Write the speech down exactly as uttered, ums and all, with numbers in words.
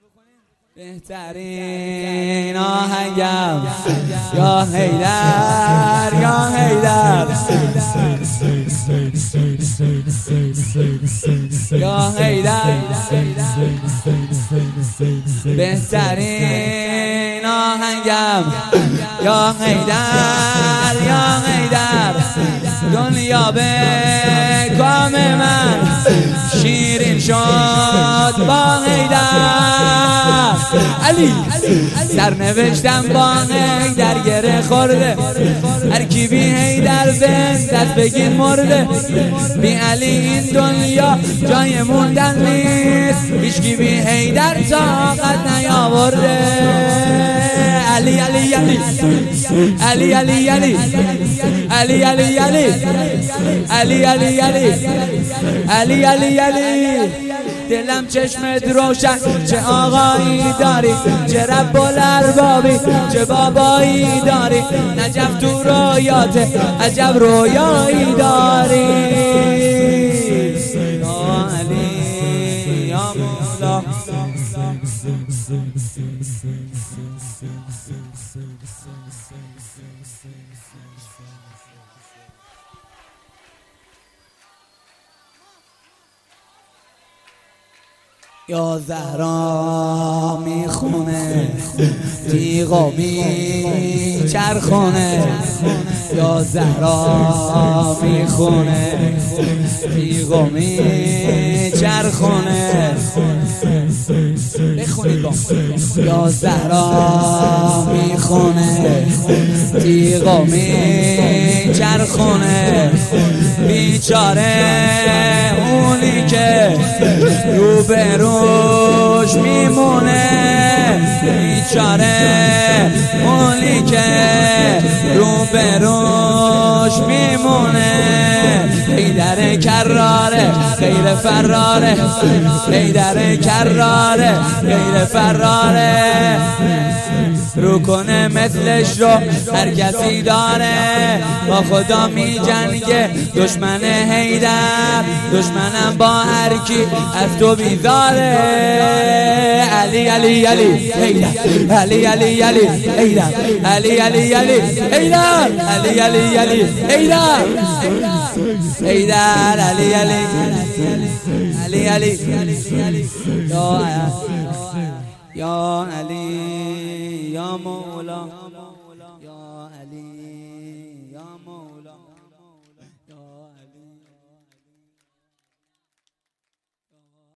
بهترین آهنگم یا حیدر یا حیدر یا حیدر بهترین آهنگم یا حیدر یا حیدر دنیا به کام من شیرین شد با حیدر علی سرنوشتم با حیدر گره خورده هر کی بی حیدر به دست بگید مرده بی علی این دنیا جای موندن نیست هیچکی بی حیدر طاقت نیاورده علی علی علی علی علی علی علی علی علی علی علی علی علی علی دلم چشمت روشن چه آقایی داری چه رب الاربابی چه بابایی داری نجف تو رویات عجب رویایی داری یا علی یا مولا یا زهرا میخونه تیغا میچرخونه یا زهرا میخونه تیغا میچرخونه بخونید با یا زهرا میخونه تیغا میچرخونه بیچاره اونی که رو به روش میمونه بیچاره اونی که رو به روش میمونه حیدر کراره غیر فراره حیدر کراره غیر فراره رو کنه مثلش رو هر کسی داره با خدا می جنگه دشمن حیدر دشمنم با هر کی از تو بیزاره علی علی علی حیدر علی علی علی حیدر علی علی علی حیدر علی علی علی حیدر حیدر علی علی علی علی یا یا علی یا مولا